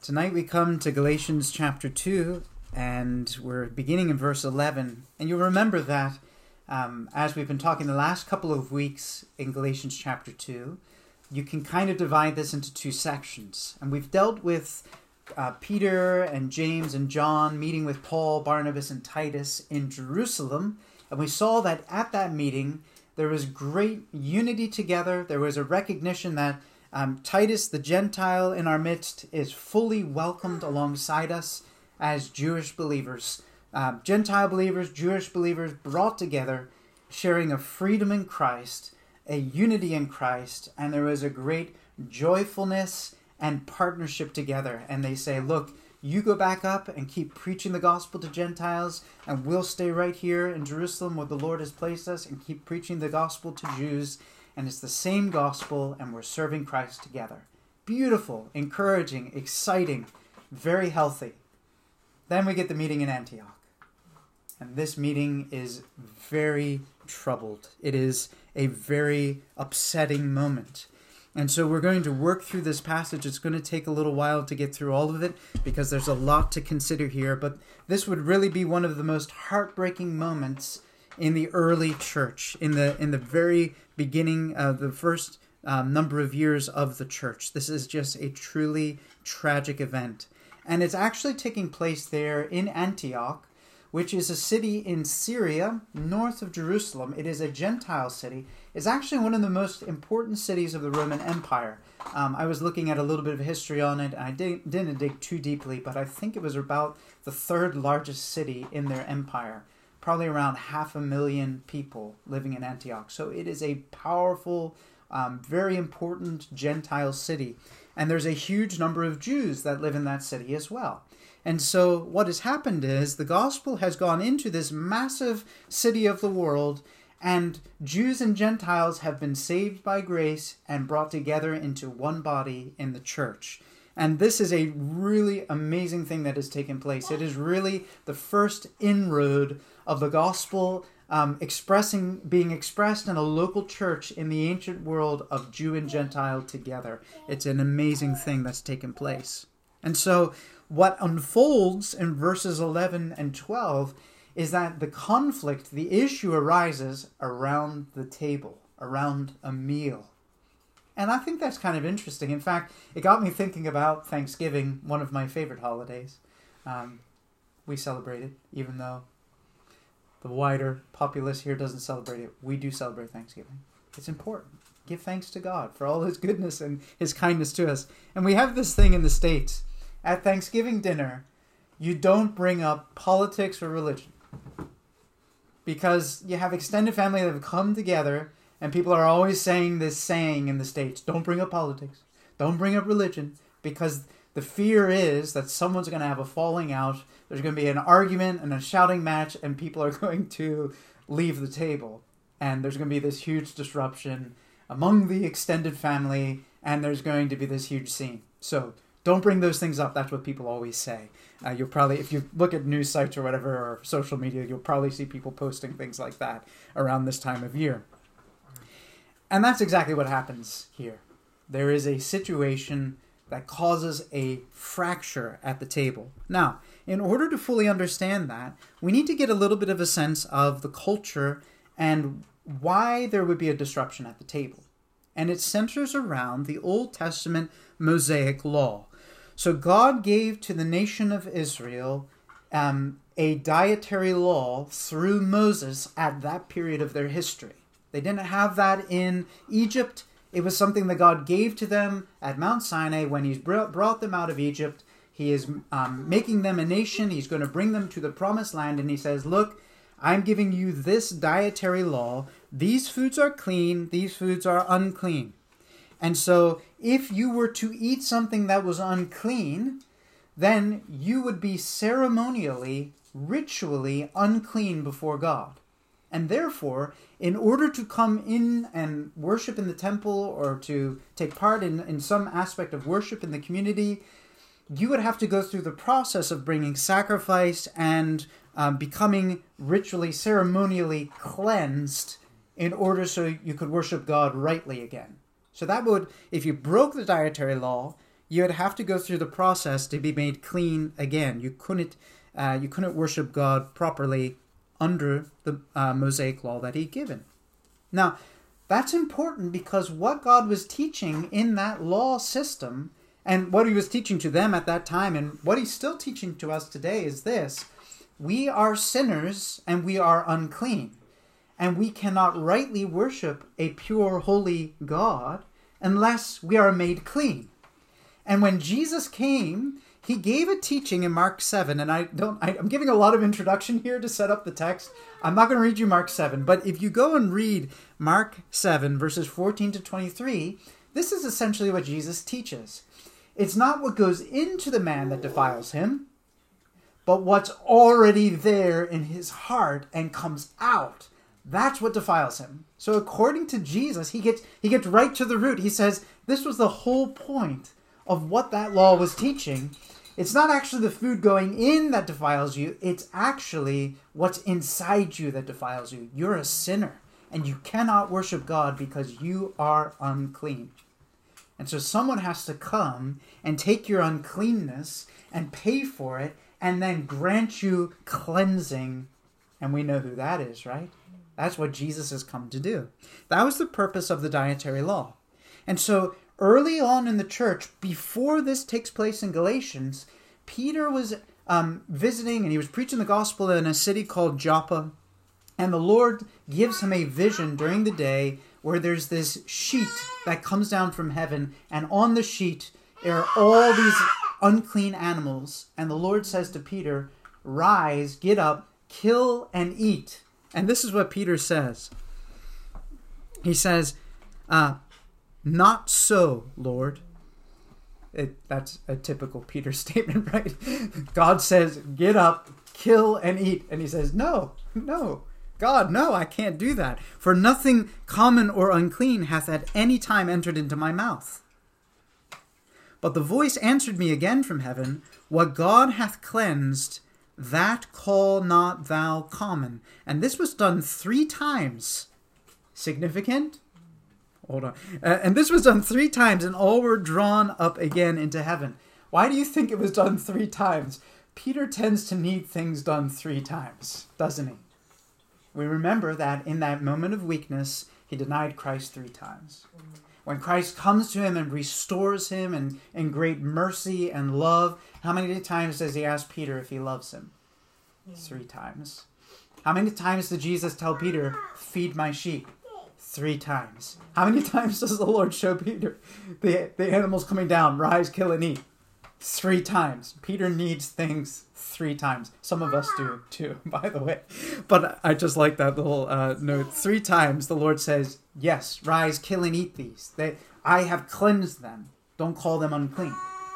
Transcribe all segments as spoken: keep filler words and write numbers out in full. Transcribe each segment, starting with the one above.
Tonight we come to Galatians chapter two, and we're beginning in verse eleven. And you'll remember that um, as we've been talking the last couple of weeks in Galatians chapter two, you can kind of divide this into two sections. And we've dealt with uh, Peter and James and John meeting with Paul, Barnabas, and Titus in Jerusalem. And we saw that at that meeting, there was great unity together. There was a recognition that Um, Titus, the Gentile in our midst, is fully welcomed alongside us as Jewish believers. Uh, Gentile believers, Jewish believers brought together, sharing a freedom in Christ, a unity in Christ, and there was a great joyfulness and partnership together. And they say, look, you go back up and keep preaching the gospel to Gentiles, and we'll stay right here in Jerusalem where the Lord has placed us and keep preaching the gospel to Jews. And it's the same gospel, and we're serving Christ together. Beautiful, encouraging, exciting, very healthy. Then we get the meeting in Antioch. And this meeting is very troubled. It is a very upsetting moment. And so we're going to work through this passage. It's going to take a little while to get through all of it because there's a lot to consider here. But this would really be one of the most heartbreaking moments in the early church, in the in the very beginning of the first um, number of years of the church. This is just a truly tragic event. And it's actually taking place there in Antioch, which is a city in Syria, north of Jerusalem. It is a Gentile city. It's actually one of the most important cities of the Roman Empire. Um, I was looking at a little bit of history on it, and I didn't, didn't dig too deeply, but I think it was about the third largest city in their empire. Probably around half a million people living in Antioch. So it is a powerful, um, very important Gentile city. And there's a huge number of Jews that live in that city as well. And so what has happened is the gospel has gone into this massive city of the world, and Jews and Gentiles have been saved by grace and brought together into one body in the church. And this is a really amazing thing that has taken place. It is really the first inroad of the gospel um, expressing, being expressed in a local church in the ancient world of Jew and Gentile together. It's an amazing thing that's taken place. And so what unfolds in verses eleven and twelve is that the conflict, the issue arises around the table, around a meal. And I think that's kind of interesting. In fact, it got me thinking about Thanksgiving, one of my favorite holidays. Um, we celebrate it, even though the wider populace here doesn't celebrate it. We do celebrate Thanksgiving. It's important. Give thanks to God for all his goodness and his kindness to us. And we have this thing in the States. At Thanksgiving dinner, you don't bring up politics or religion. Because you have extended family that have come together, and people are always saying this saying in the States, don't bring up politics, don't bring up religion, because the fear is that someone's going to have a falling out, there's going to be an argument and a shouting match, and people are going to leave the table. And there's going to be this huge disruption among the extended family, and there's going to be this huge scene. So don't bring those things up. That's what people always say. Uh, you'll probably, if you look at news sites or whatever, or social media, you'll probably see people posting things like that around this time of year. And that's exactly what happens here. There is a situation that causes a fracture at the table. Now, in order to fully understand that, we need to get a little bit of a sense of the culture and why there would be a disruption at the table. And it centers around the Old Testament Mosaic law. So God gave to the nation of Israel um, a dietary law through Moses at that period of their history. They didn't have that in Egypt. It was something that God gave to them at Mount Sinai when he's brought them out of Egypt. He is um, making them a nation. He's going to bring them to the promised land. And he says, look, I'm giving you this dietary law. These foods are clean. These foods are unclean. And so if you were to eat something that was unclean, then you would be ceremonially, ritually unclean before God. And therefore, in order to come in and worship in the temple or to take part in, in some aspect of worship in the community, you would have to go through the process of bringing sacrifice and um, becoming ritually, ceremonially cleansed in order so you could worship God rightly again. So that would, if you broke the dietary law, you would have to go through the process to be made clean again. You couldn't, uh, you couldn't worship God properly under the uh, Mosaic law that he'd given. Now, that's important because what God was teaching in that law system, and what he was teaching to them at that time, and what he's still teaching to us today, is this: we are sinners and we are unclean, and we cannot rightly worship a pure, holy God unless we are made clean. And when Jesus came, he gave a teaching in Mark seven, and I don't, I, I'm giving a lot of introduction here to set up the text. I'm not going to read you Mark seven, but if you go and read Mark seven, verses fourteen to twenty-three, this is essentially what Jesus teaches. It's not what goes into the man that defiles him, but what's already there in his heart and comes out. That's what defiles him. So according to Jesus, he gets he gets right to the root. He says this was the whole point of what that law was teaching. It's not actually the food going in that defiles you. It's actually what's inside you that defiles you. You're a sinner, and you cannot worship God because you are unclean. And so someone has to come and take your uncleanness and pay for it and then grant you cleansing. And we know who that is, right? That's what Jesus has come to do. That was the purpose of the dietary law. And so early on in the church, before this takes place in Galatians, Peter was um, visiting and he was preaching the gospel in a city called Joppa. And the Lord gives him a vision during the day where there's this sheet that comes down from heaven. And on the sheet, there are all these unclean animals. And the Lord says to Peter, "Rise, get up, kill and eat." And this is what Peter says. He says, uh, "Not so, Lord." It, that's a typical Peter statement, right? God says, "Get up, kill and eat." And he says, no, no, God, no, I can't do that. "For nothing common or unclean hath at any time entered into my mouth." But the voice answered me again from heaven, "What God hath cleansed, that call not thou common." And this was done three times. Significant? Hold on. Uh, and this was done three times, and all were drawn up again into heaven. Why do you think it was done three times? Peter tends to need things done three times, doesn't he? We remember that in that moment of weakness, he denied Christ three times. When Christ comes to him and restores him in, in great mercy and love, how many times does he ask Peter if he loves him? Three times. How many times did Jesus tell Peter, "Feed my sheep"? Three times. How many times does the Lord show Peter the, the animals coming down, "Rise, kill, and eat"? Three times. Peter needs things three times. Some of us do too, by the way. But I just like that little uh, note. Three times the Lord says, "Yes, rise, kill, and eat these. They, I have cleansed them. Don't call them unclean."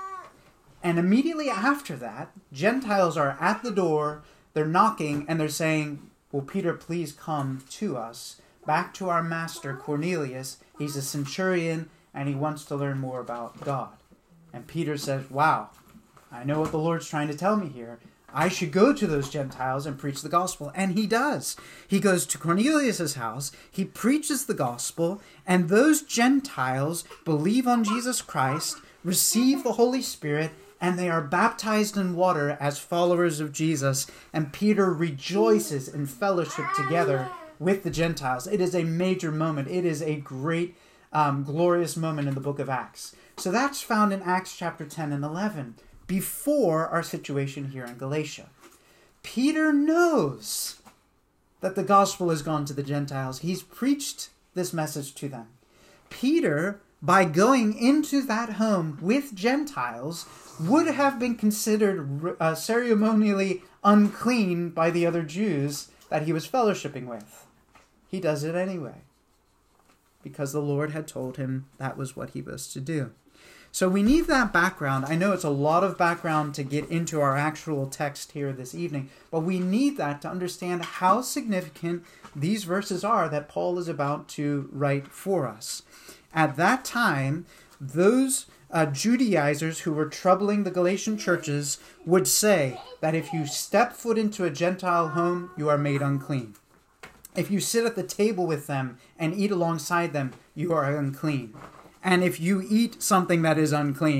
And immediately after that, Gentiles are at the door, they're knocking, and they're saying, "Will Peter please come to us, back to our master Cornelius? He's a centurion, and he wants to learn more about God." And Peter says, "Wow, I know what the Lord's trying to tell me here. I should go to those Gentiles and preach the gospel." And he does. He goes to Cornelius' house, he preaches the gospel, and those Gentiles believe on Jesus Christ, receive the Holy Spirit, and they are baptized in water as followers of Jesus. And Peter rejoices in fellowship together with the Gentiles. It is a major moment. It is a great, um, glorious moment in the book of Acts. So that's found in Acts chapter ten and eleven, before our situation here in Galatia. Peter knows that the gospel has gone to the Gentiles. He's preached this message to them. Peter, by going into that home with Gentiles, would have been considered uh, ceremonially unclean by the other Jews that he was fellowshipping with. He does it anyway, because the Lord had told him that was what he was to do. So we need that background. I know it's a lot of background to get into our actual text here this evening, but we need that to understand how significant these verses are that Paul is about to write for us. At that time, those uh, Judaizers who were troubling the Galatian churches would say that if you step foot into a Gentile home, you are made unclean. If you sit at the table with them and eat alongside them, you are unclean. And if you eat something that is unclean,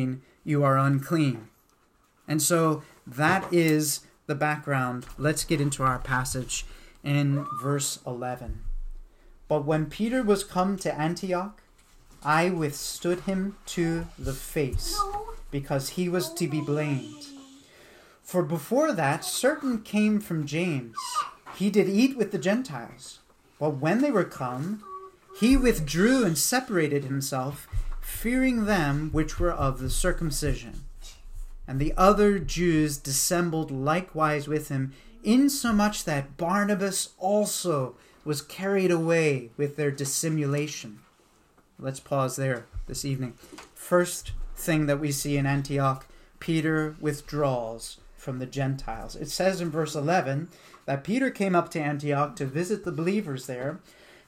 you are unclean. And so that is the background. Let's get into our passage in verse eleven. But when Peter was come to Antioch, I withstood him to the face, because he was to be blamed. For before that, certain came from James. He did eat with the Gentiles. But when they were come, he withdrew and separated himself, fearing them which were of the circumcision. And the other Jews dissembled likewise with him, insomuch that Barnabas also was carried away with their dissimulation. Let's pause there this evening. First thing that we see in Antioch, Peter withdraws from the Gentiles. It says in verse eleven that Peter came up to Antioch to visit the believers there,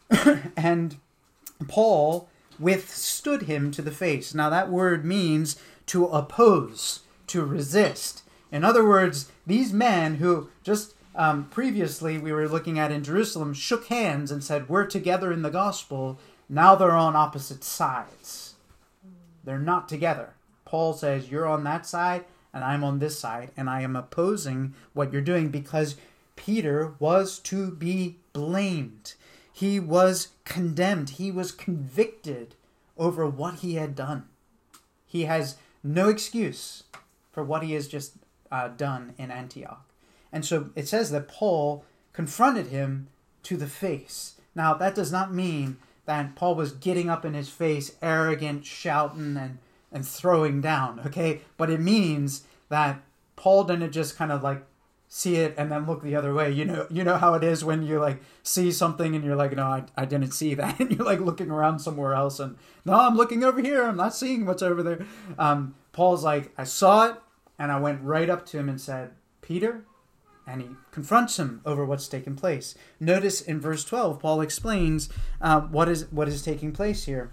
and Paul withstood him to the face. Now that word means to oppose, to resist. In other words, these men who just um, previously we were looking at in Jerusalem shook hands and said, we're together in the gospel. Now they're on opposite sides. They're not together. Paul says, you're on that side and I'm on this side, and I am opposing what you're doing because Peter was to be blamed. He was condemned. He was convicted over what he had done. He has no excuse for what he has just uh, done in Antioch. And so it says that Paul confronted him to the face. Now, that does not mean that Paul was getting up in his face, arrogant, shouting, and, and throwing down, okay? But it means that Paul didn't just kind of like see it and then look the other way. You know, you know how it is when you like see something and you're like, no, I, I didn't see that. And you're like looking around somewhere else and no, I'm looking over here. I'm not seeing what's over there. Um, Paul's like, I saw it and I went right up to him and said, Peter, and he confronts him over what's taken place. Notice in verse twelve, Paul explains uh, what is what is taking place here.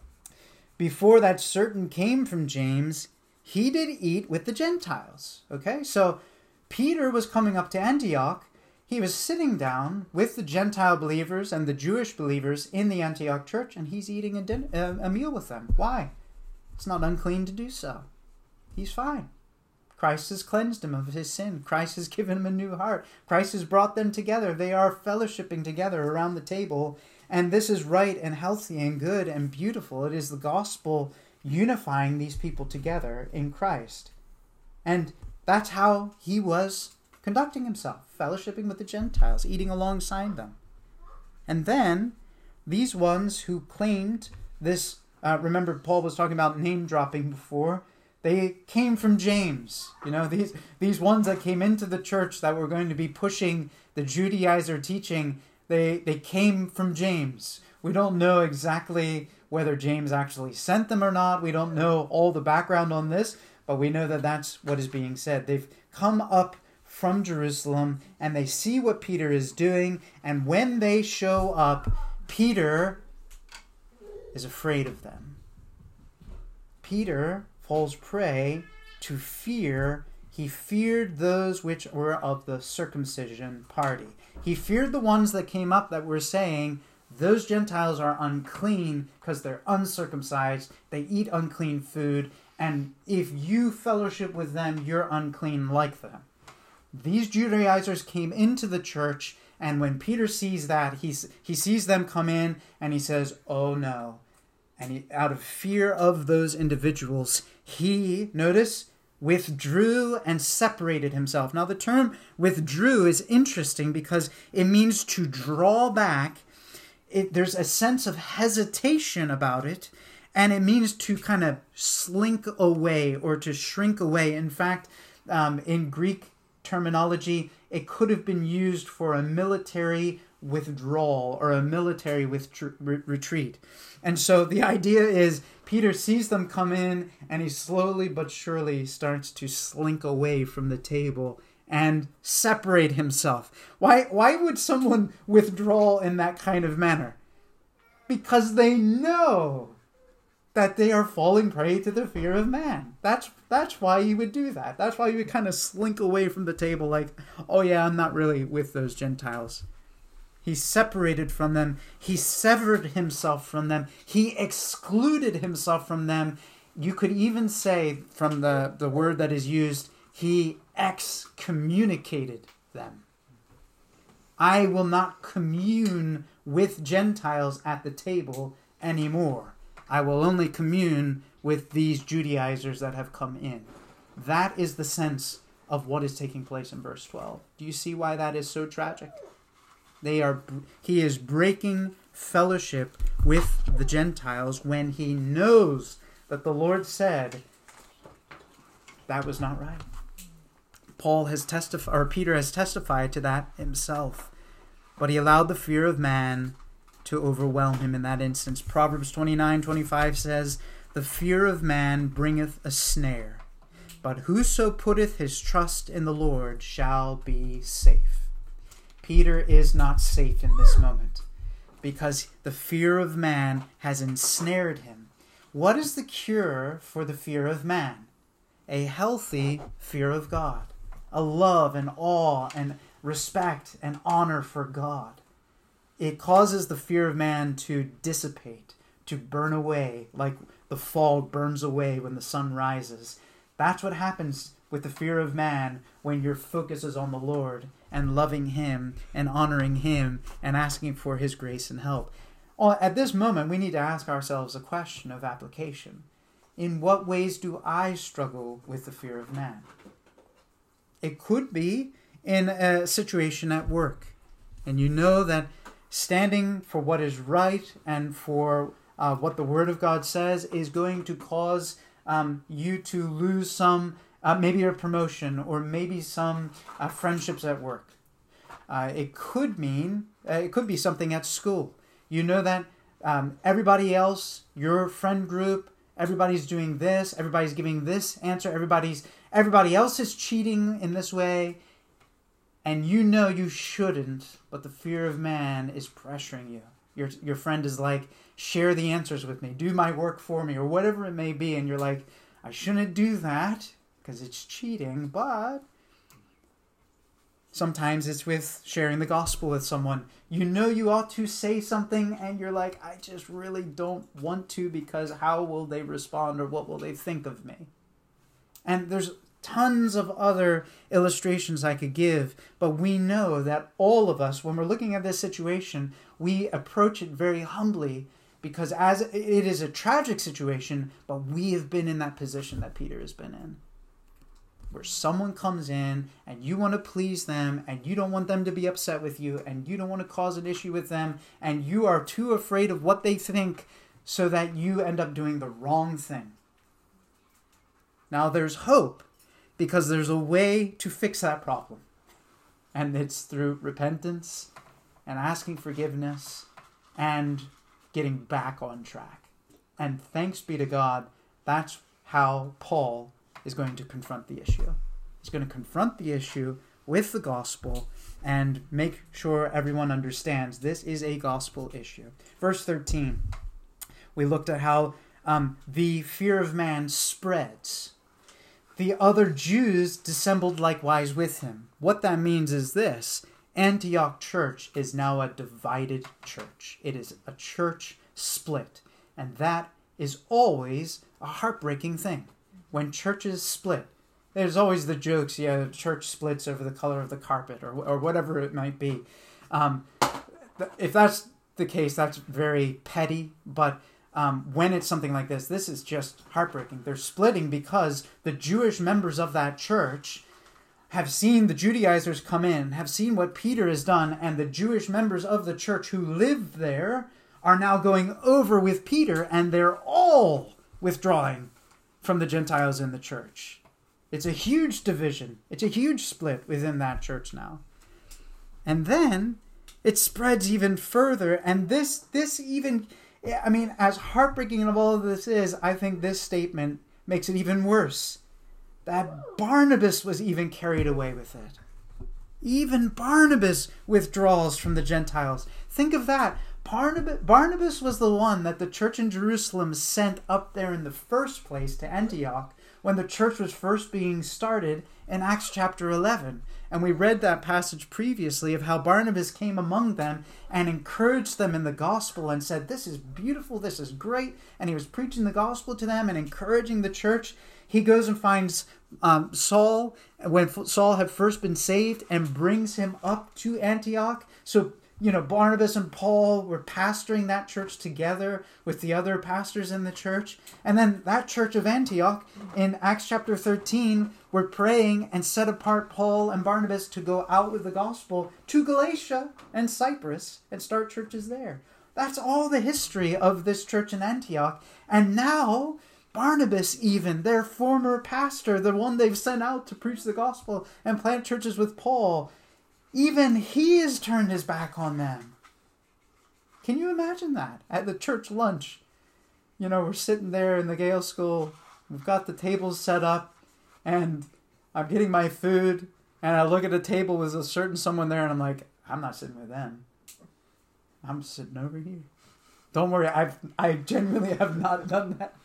Before that certain came from James, he did eat with the Gentiles. Okay, so Peter was coming up to Antioch. He was sitting down with the Gentile believers and the Jewish believers in the Antioch church, and he's eating a, din- a, a meal with them. Why? It's not unclean to do so. He's fine. Christ has cleansed him of his sin. Christ has given him a new heart. Christ has brought them together. They are fellowshipping together around the table, and this is right and healthy and good and beautiful. It is the gospel unifying these people together in Christ. And that's how he was conducting himself, fellowshipping with the Gentiles, eating alongside them. And then these ones who claimed this, uh, remember Paul was talking about name dropping before, they came from James. You know, these these ones that came into the church that were going to be pushing the Judaizer teaching, they, they came from James. We don't know exactly whether James actually sent them or not. We don't know all the background on this, but we know that that's what is being said. They've come up from Jerusalem and they see what Peter is doing. And when they show up, Peter is afraid of them. Peter falls prey to fear. He feared those which were of the circumcision party. He feared the ones that came up that were saying, those Gentiles are unclean because they're uncircumcised. They eat unclean food. And if you fellowship with them, you're unclean like them. These Judaizers came into the church, and when Peter sees that, he's, he sees them come in, and he says, oh no. And he, out of fear of those individuals, he, notice, withdrew and separated himself. Now the term withdrew is interesting because it means to draw back. It, there's a sense of hesitation about it, and it means to kind of slink away or to shrink away. In fact, um, in Greek terminology, it could have been used for a military withdrawal or a military withdr- re- retreat. And so the idea is Peter sees them come in and he slowly but surely starts to slink away from the table and separate himself. Why, why would someone withdraw in that kind of manner? Because they know that they are falling prey to the fear of man. That's that's why you would do that. That's why you would kind of slink away from the table like, oh yeah, I'm not really with those Gentiles. He separated from them. He severed himself from them. He excluded himself from them. you could even say from the, the word that is used, he excommunicated them. I will not commune with Gentiles at the table anymore. I will only commune with these Judaizers that have come in. That is the sense of what is taking place in verse twelve. Do you see why that is so tragic? They are. He is breaking fellowship with the Gentiles when he knows that the Lord said that was not right. Paul has testified, or Peter has testified to that himself. But he allowed the fear of man to overwhelm him in that instance. Proverbs twenty-nine twenty-five says, the fear of man bringeth a snare, but whoso putteth his trust in the Lord shall be safe. Peter is not safe in this moment because the fear of man has ensnared him. What is the cure for the fear of man? A healthy fear of God. A love and awe and respect and honor for God. It causes the fear of man to dissipate, to burn away, like the fog burns away when the sun rises. That's what happens with the fear of man when your focus is on the Lord and loving him and honoring him and asking for his grace and help. At this moment, we need to ask ourselves a question of application. In what ways do I struggle with the fear of man? It could be in a situation at work, and you know that standing for what is right and for uh, what the Word of God says is going to cause um, you to lose some, uh, maybe a promotion or maybe some uh, friendships at work. Uh, it could mean, uh, it could be something at school. You know that um, everybody else, your friend group, everybody's doing this, everybody's giving this answer, everybody's everybody else is cheating in this way, and you know you shouldn't, but the fear of man is pressuring you. Your your friend is like, share the answers with me, do my work for me, or whatever it may be, and you're like, I shouldn't do that because it's cheating, but sometimes it's with sharing the gospel with someone. You know you ought to say something, and you're like, I just really don't want to because how will they respond or what will they think of me? And there's tons of other illustrations I could give, but we know that all of us, when we're looking at this situation, we approach it very humbly because as it is a tragic situation, but we have been in that position that Peter has been in, where someone comes in and you want to please them and you don't want them to be upset with you and you don't want to cause an issue with them and you are too afraid of what they think so that you end up doing the wrong thing. Now there's hope because there's a way to fix that problem, and it's through repentance and asking forgiveness and getting back on track. And thanks be to God, that's how Paul is going to confront the issue. He's going to confront the issue with the gospel and make sure everyone understands this is a gospel issue. Verse thirteen, we looked at how um, the fear of man spreads. The other Jews dissembled likewise with him. What that means is this: Antioch church is now a divided church. It is a church split. And that is always a heartbreaking thing. When churches split, there's always the jokes, yeah, the church splits over the color of the carpet or or whatever it might be. Um, if that's the case, that's very petty, but um, when it's something like this, this is just heartbreaking. They're splitting because the Jewish members of that church have seen the Judaizers come in, have seen what Peter has done, and the Jewish members of the church who live there are now going over with Peter, and they're all withdrawing from the Gentiles in the church. It's a huge division. It's a huge split within that church now. And then it spreads even further, and this this even, I mean, as heartbreaking of all of this is, I think this statement makes it even worse. That Barnabas was even carried away with it. Even Barnabas withdraws from the Gentiles. Think of that. Barnabas, Barnabas was the one that the church in Jerusalem sent up there in the first place to Antioch when the church was first being started in Acts chapter eleven. And we read that passage previously of how Barnabas came among them and encouraged them in the gospel and said, this is beautiful, this is great. And he was preaching the gospel to them and encouraging the church. He goes and finds um, Saul when Saul had first been saved and brings him up to Antioch. So, you know, Barnabas and Paul were pastoring that church together with the other pastors in the church. And then that church of Antioch in Acts chapter thirteen were praying and set apart Paul and Barnabas to go out with the gospel to Galatia and Cyprus and start churches there. That's all the history of this church in Antioch. And now Barnabas, even their former pastor, the one they've sent out to preach the gospel and plant churches with Paul, even he has turned his back on them. Can you imagine that? At the church lunch, you know, we're sitting there in the Gale School, we've got the tables set up, and I'm getting my food, and I look at a table with a certain someone there, and I'm like, I'm not sitting with them. I'm sitting over here. Don't worry, I've I genuinely have not done that.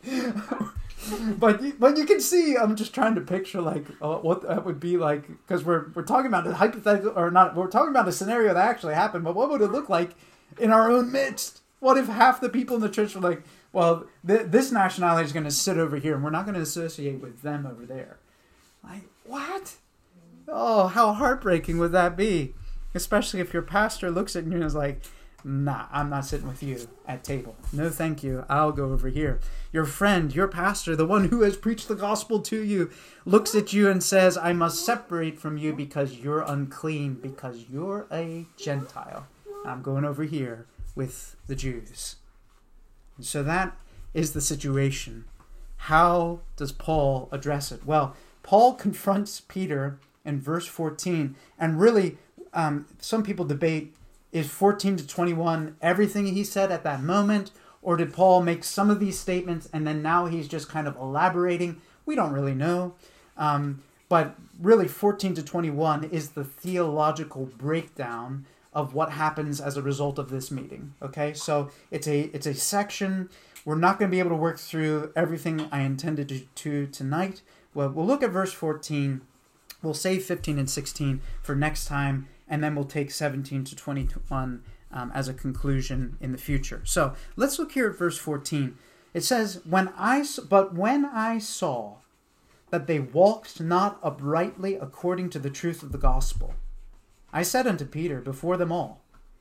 But you, but you can see, I'm just trying to picture like uh, what that would be like, because we're we're talking about a hypothetical, or not, we're talking about a scenario that actually happened, but what would it look like in our own midst? What if half the people in the church were like, well, th- this nationality is going to sit over here, and we're not going to associate with them over there? Like, what? Oh, how heartbreaking would that be? Especially if your pastor looks at you and is like, nah, I'm not sitting with you at table. No, thank you. I'll go over here. Your friend, your pastor, the one who has preached the gospel to you, looks at you and says, I must separate from you because you're unclean, because you're a Gentile. I'm going over here with the Jews. And so that is the situation. How does Paul address it? Well, Paul confronts Peter in verse fourteen, and really, um, some people debate, is fourteen to twenty-one everything he said at that moment, or did Paul make some of these statements and then now he's just kind of elaborating? We don't really know. Um, but really fourteen to twenty-one is the theological breakdown of what happens as a result of this meeting. Okay, so it's a it's a section. We're not going to be able to work through everything I intended to, to tonight. Well, we'll look at verse fourteen. We'll save fifteen and sixteen for next time, and then we'll take seventeen to twenty-one um, as a conclusion in the future. So let's look here at verse fourteen. It says, "When I but when I saw that they walked not uprightly according to the truth of the gospel, I said unto Peter before them all,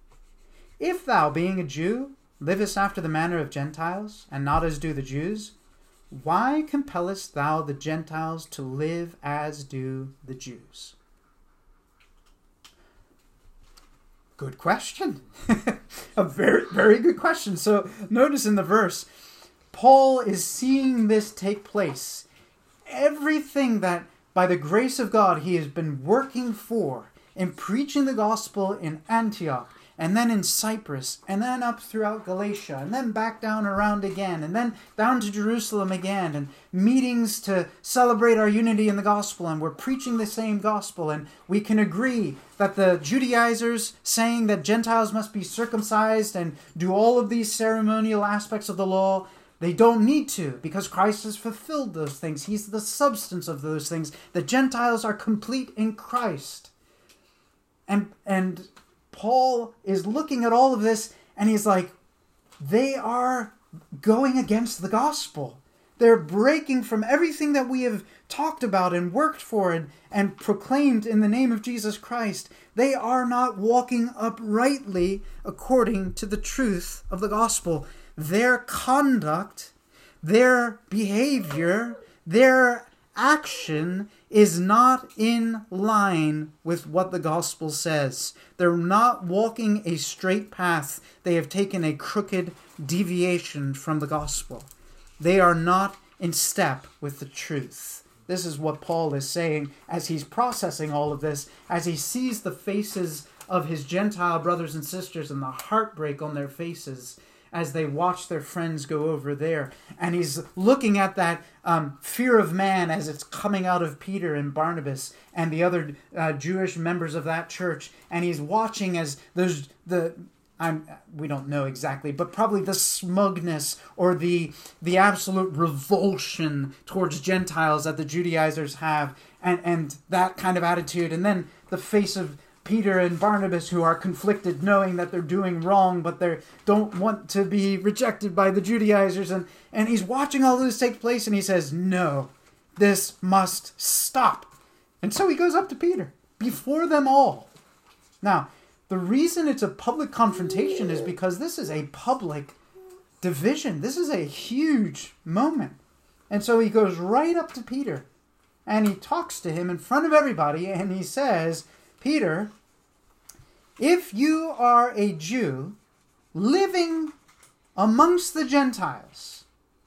If thou, being a Jew, livest after the manner of Gentiles, and not as do the Jews, why compellest thou the Gentiles to live as do the Jews?" Good question. A very, very good question. So notice in the verse, Paul is seeing this take place. Everything that, by the grace of God, he has been working for in preaching the gospel in Antioch, and then in Cyprus, and then up throughout Galatia, and then back down around again, and then down to Jerusalem again, and meetings to celebrate our unity in the gospel, and we're preaching the same gospel, and we can agree that the Judaizers saying that Gentiles must be circumcised and do all of these ceremonial aspects of the law, they don't need to, because Christ has fulfilled those things. He's the substance of those things. The Gentiles are complete in Christ. And and Paul is looking at all of this, and he's like, they are going against the gospel. They're breaking from everything that we have talked about and worked for and, and proclaimed in the name of Jesus Christ. They are not walking uprightly according to the truth of the gospel. Their conduct, their behavior, their action is not in line with what the gospel says. They're not walking a straight path. They have taken a crooked deviation from the gospel. They are not in step with the truth. This is what Paul is saying as he's processing all of this, as he sees the faces of his Gentile brothers and sisters and the heartbreak on their faces as they watch their friends go over there. And he's looking at that um, fear of man as it's coming out of Peter and Barnabas and the other uh, Jewish members of that church. And he's watching as those the I'm, we don't know exactly, but probably the smugness or the the absolute revulsion towards Gentiles that the Judaizers have, and, and that kind of attitude. And then the face of Peter and Barnabas, who are conflicted, knowing that they're doing wrong, but they don't want to be rejected by the Judaizers. And, and he's watching all this take place, and he says, no, this must stop. And so he goes up to Peter before them all. Now, the reason it's a public confrontation is because this is a public division. This is a huge moment. And so he goes right up to Peter, and he talks to him in front of everybody, and he says, Peter, if you are a Jew living amongst the Gentiles,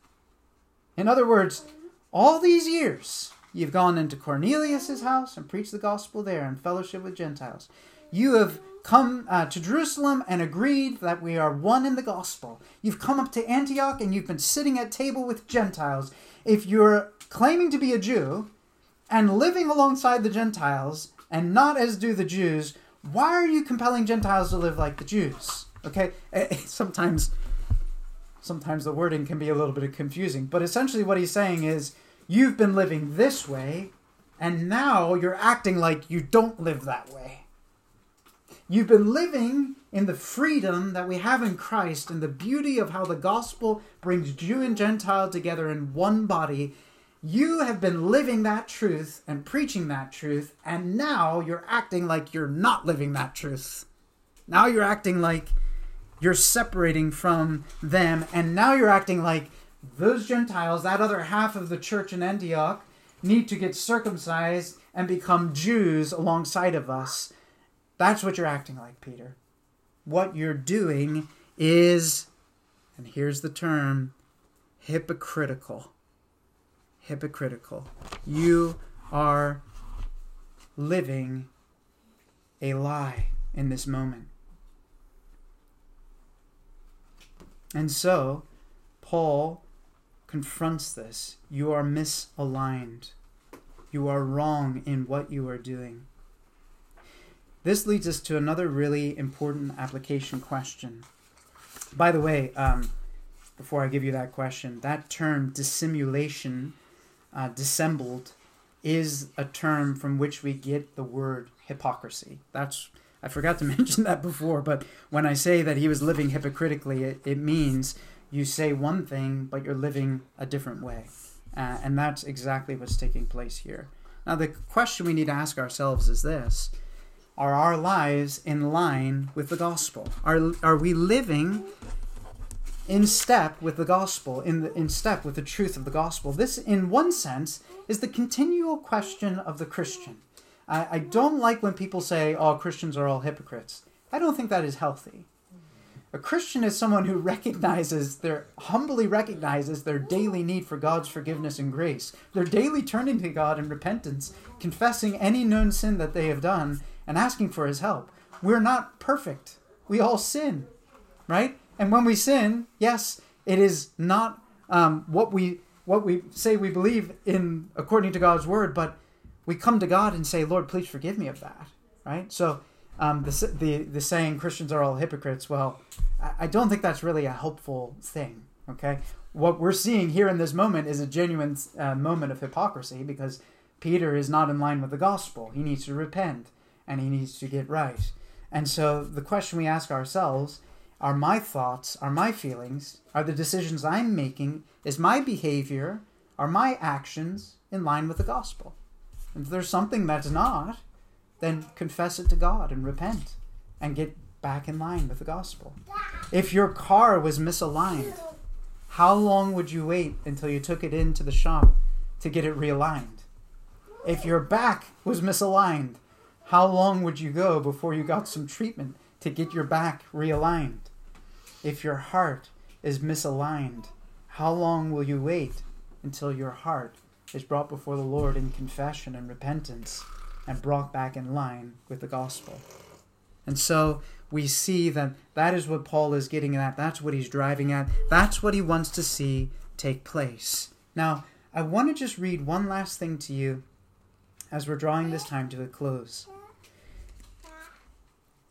in other words, all these years, you've gone into Cornelius' house and preached the gospel there and fellowship with Gentiles. You have come uh, to Jerusalem and agreed that we are one in the gospel. You've come up to Antioch and you've been sitting at table with Gentiles. If you're claiming to be a Jew and living alongside the Gentiles and not as do the Jews, why are you compelling Gentiles to live like the Jews? Okay, sometimes, sometimes the wording can be a little bit confusing, but essentially what he's saying is, you've been living this way, and now you're acting like you don't live that way. You've been living in the freedom that we have in Christ and the beauty of how the gospel brings Jew and Gentile together in one body. You have been living that truth and preaching that truth, and now you're acting like you're not living that truth. Now you're acting like you're separating from them, and now you're acting like those Gentiles, that other half of the church in Antioch, need to get circumcised and become Jews alongside of us. That's what you're acting like, Peter. What you're doing is, and here's the term, hypocritical. Hypocritical. You are living a lie in this moment. And so, Paul confronts this. You are misaligned. You are wrong in what you are doing. This leads us to another really important application question. By the way, um, before I give you that question, that term dissimulation, uh, dissembled, is a term from which we get the word hypocrisy. That's I forgot to mention that before, but when I say that he was living hypocritically, it, it means you say one thing, but you're living a different way. Uh, and that's exactly what's taking place here. Now, the question we need to ask ourselves is this. Are our lives in line with the gospel? Are are we living in step with the gospel, in the, in step with the truth of the gospel? This, in one sense, is the continual question of the Christian. I, I don't like when people say, oh, Christians are all hypocrites. I don't think that is healthy. A Christian is someone who recognizes, their humbly recognizes their daily need for God's forgiveness and grace. They're daily turning to God in repentance, confessing any known sin that they have done, and asking for his help. We're not perfect. We all sin, right? And when we sin, yes, it is not um, what we what we say we believe in according to God's word, but we come to God and say, Lord, please forgive me of that, right? So um, the, the the saying Christians are all hypocrites, well, I, I don't think that's really a helpful thing, okay? What we're seeing here in this moment is a genuine uh, moment of hypocrisy because Peter is not in line with the gospel. He needs to repent. And he needs to get right. And so the question we ask ourselves, are my thoughts, are my feelings, are the decisions I'm making, is my behavior, are my actions in line with the gospel? And if there's something that's not, then confess it to God and repent and get back in line with the gospel. If your car was misaligned, how long would you wait until you took it into the shop to get it realigned? If your back was misaligned, how long would you go before you got some treatment to get your back realigned? If your heart is misaligned, how long will you wait until your heart is brought before the Lord in confession and repentance and brought back in line with the gospel? And so we see that that is what Paul is getting at. That's what he's driving at. That's what he wants to see take place. Now, I want to just read one last thing to you as we're drawing this time to a close.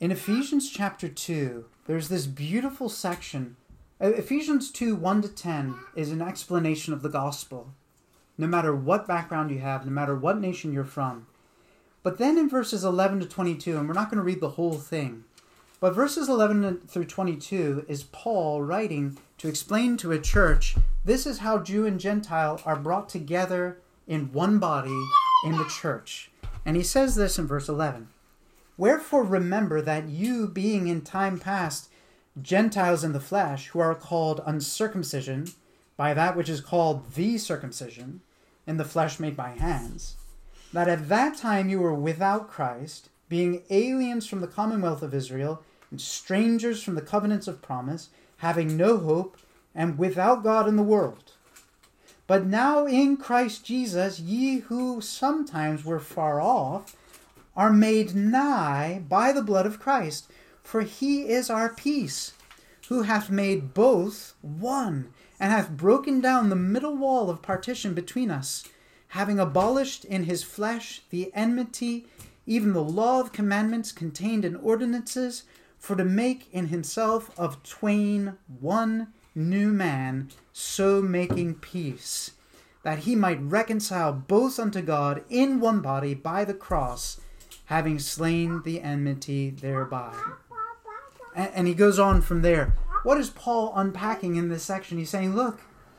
In Ephesians chapter two, there's this beautiful section. Ephesians two, one to ten is an explanation of the gospel. No matter what background you have, no matter what nation you're from. But then in verses eleven to twenty-two, and we're not going to read the whole thing, but verses eleven through twenty-two is Paul writing to explain to a church, this is how Jew and Gentile are brought together in one body in the church. And he says this in verse eleven. Wherefore remember that you, being in time past Gentiles in the flesh, who are called uncircumcision, by that which is called the circumcision, in the flesh made by hands, that at that time you were without Christ, being aliens from the commonwealth of Israel, and strangers from the covenants of promise, having no hope, and without God in the world. But now in Christ Jesus, ye who sometimes were far off, are made nigh by the blood of Christ, for he is our peace, who hath made both one, and hath broken down the middle wall of partition between us, having abolished in his flesh the enmity, even the law of commandments contained in ordinances, for to make in himself of twain one new man, so making peace, that he might reconcile both unto God in one body by the cross, having slain the enmity thereby. And, and he goes on from there. What is Paul unpacking in this section? He's saying, look,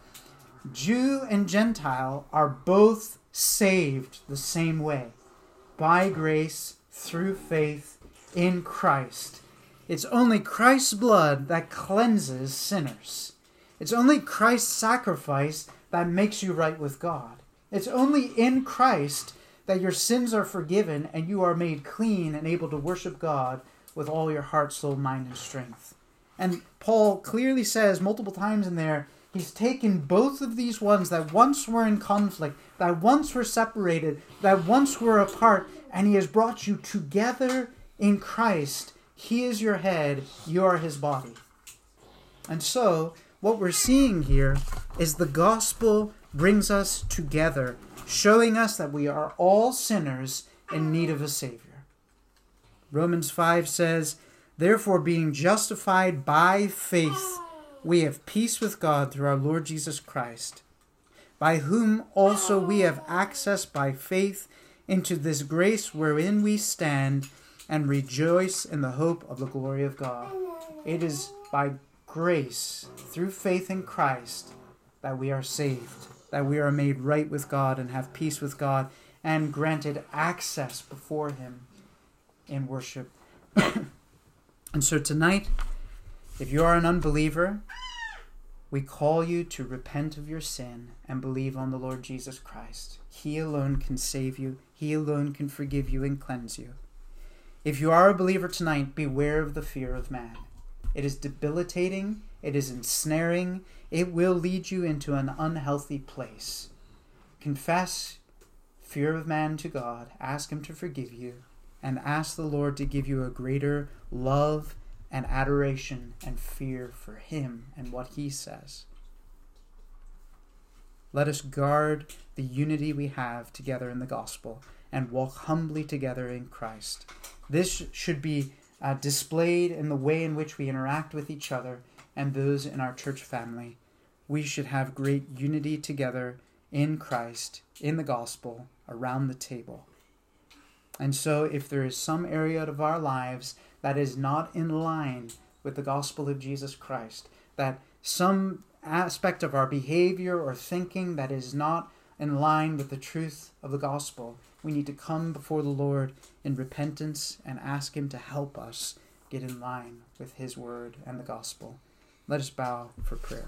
Jew and Gentile are both saved the same way, by grace, through faith in Christ. It's only Christ's blood that cleanses sinners. It's only Christ's sacrifice that makes you right with God. It's only in Christ that your sins are forgiven and you are made clean and able to worship God with all your heart, soul, mind, and strength. And Paul clearly says multiple times in there, he's taken both of these ones that once were in conflict, that once were separated, that once were apart, and he has brought you together in Christ. He is your head, you are his body. And so, what we're seeing here is the gospel brings us together, showing us that we are all sinners in need of a Savior. Romans five says, therefore, being justified by faith, we have peace with God through our Lord Jesus Christ, by whom also we have access by faith into this grace wherein we stand and rejoice in the hope of the glory of God. It is by grace, through faith in Christ, that we are saved, that we are made right with God and have peace with God and granted access before him in worship. And so tonight, if you are an unbeliever, we call you to repent of your sin and believe on the Lord Jesus Christ. He alone can save you. He alone can forgive you and cleanse you. If you are a believer tonight, beware of the fear of man. It is debilitating. It is ensnaring. It will lead you into an unhealthy place. Confess fear of man to God. Ask him to forgive you. And ask the Lord to give you a greater love and adoration and fear for him and what he says. Let us guard the unity we have together in the gospel and walk humbly together in Christ. This should be uh, displayed in the way in which we interact with each other and those in our church family. We should have great unity together in Christ, in the gospel, around the table. And so if there is some area of our lives that is not in line with the gospel of Jesus Christ, that some aspect of our behavior or thinking that is not in line with the truth of the gospel, we need to come before the Lord in repentance and ask him to help us get in line with his word and the gospel. Let us bow for prayer.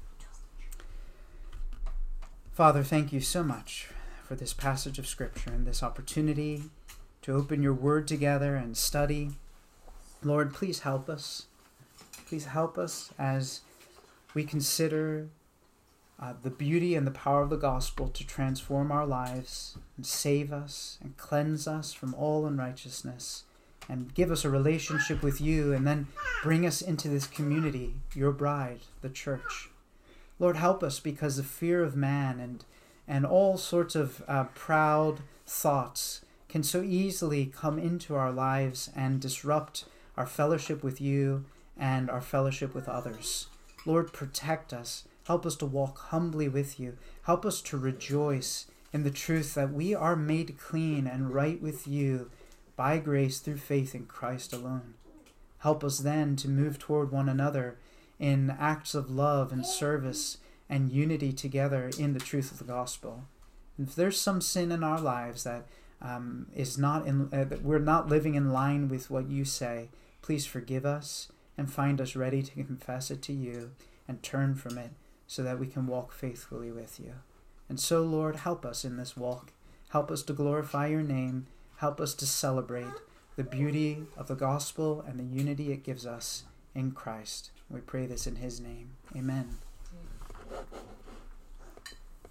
Father, thank you so much for this passage of Scripture and this opportunity to open your word together and study. Lord, please help us. Please help us as we consider uh, the beauty and the power of the gospel to transform our lives and save us and cleanse us from all unrighteousness and give us a relationship with you and then bring us into this community, your bride, the church. Lord, help us because the fear of man and, and all sorts of uh, proud thoughts can so easily come into our lives and disrupt our fellowship with you and our fellowship with others. Lord, protect us. Help us to walk humbly with you. Help us to rejoice in the truth that we are made clean and right with you by grace through faith in Christ alone. Help us then to move toward one another in acts of love and service and unity together in the truth of the gospel. And if there's some sin in our lives that um, is not in, uh, that we're not living in line with what you say, please forgive us and find us ready to confess it to you and turn from it so that we can walk faithfully with you. And so, Lord, help us in this walk. Help us to glorify your name. Help us to celebrate the beauty of the gospel and the unity it gives us in Christ. We pray this in his name. Amen.